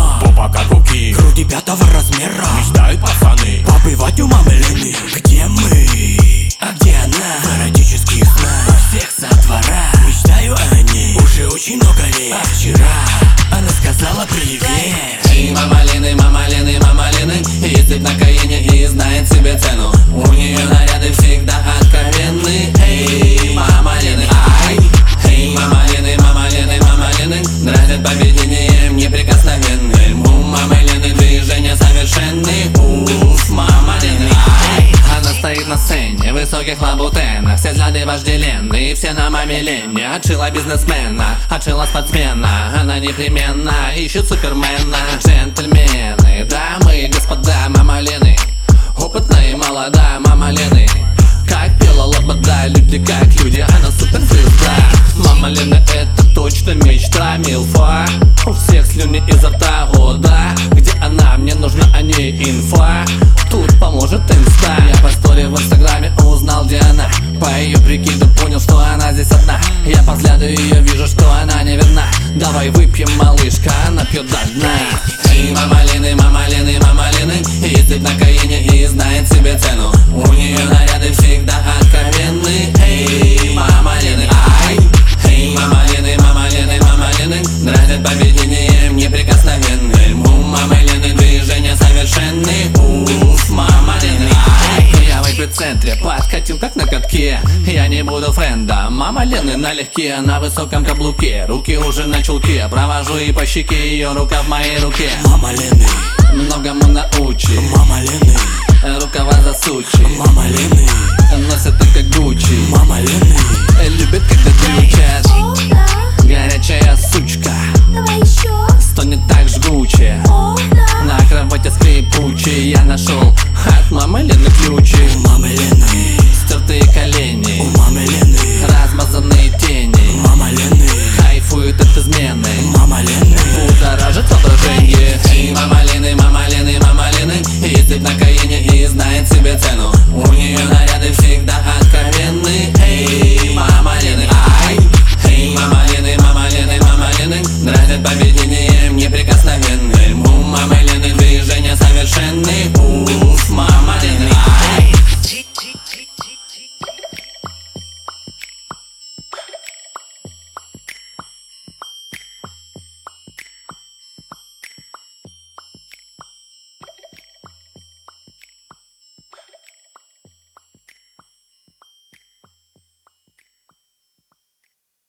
попа как у Ки, груди 5-го размера. мечтают пацаны побывать у мамы Лены. Где мы? А где она? В эротических снах у всех со двора. Мечтаю о ней уже очень много лет. А вчера она сказала привет. Эй, мама Лены, мама Лены, мама Лены ездит на Каене и знает себе цену. У нее наряды всегда откровенны. Эй, мама Лены, ай. Эй, мама Лены, мама Лены, мама Лены дразнят поведением неприкосновенным. У мамы Лены движения совершенны. Уф, мама Лены, ай. Она стоит на сцене, в высоких лабутенах. Все взгляды вожделенные, все на маме Лене. Отшила бизнесмена, отшила спортсмена. Она непременно ищет супермена. Джентльмены, дамы и господа, мама Лены опытная и молода, мама Лены как пела лобода, люди как люди, она суперзвезда. Мама Лены это точно мечта, милфа. У всех слюни изо рта, о да. Где она, мне нужна о ней инфа. Тут поможет инста. Я по сторе в инстаграме узнал, где она. По ее прикиду понял, что она здесь одна. Я по взгляду ее вижу, что она не видна. Давай выпьем, малышка, она пьет до дна. Эй, мама Лены, мама Лены, мама Лены ездит на Каене и знает себе цену. У нее наряды всегда откровенны. Эй, мама Лены, ай. Эй, мама Лены, мама Лены, мама Лены дразнят поведением неприкосновенным. У мамы Лены движения совершенны. Уф, мама Лены, ай. Я в эпицентре, подкатил как на катке. Я не буду френдом, мама Лены налегке. На высоком каблуке, руки уже на чулке. Провожу и по щеке, ее рука в моей руке. Мама Лены, Многому научи, мама Лены, рукава засучи. мама Лены, Носит только Гуччи. мама Лены. Любит, когда дрючат. Горячая сучка. Давай еще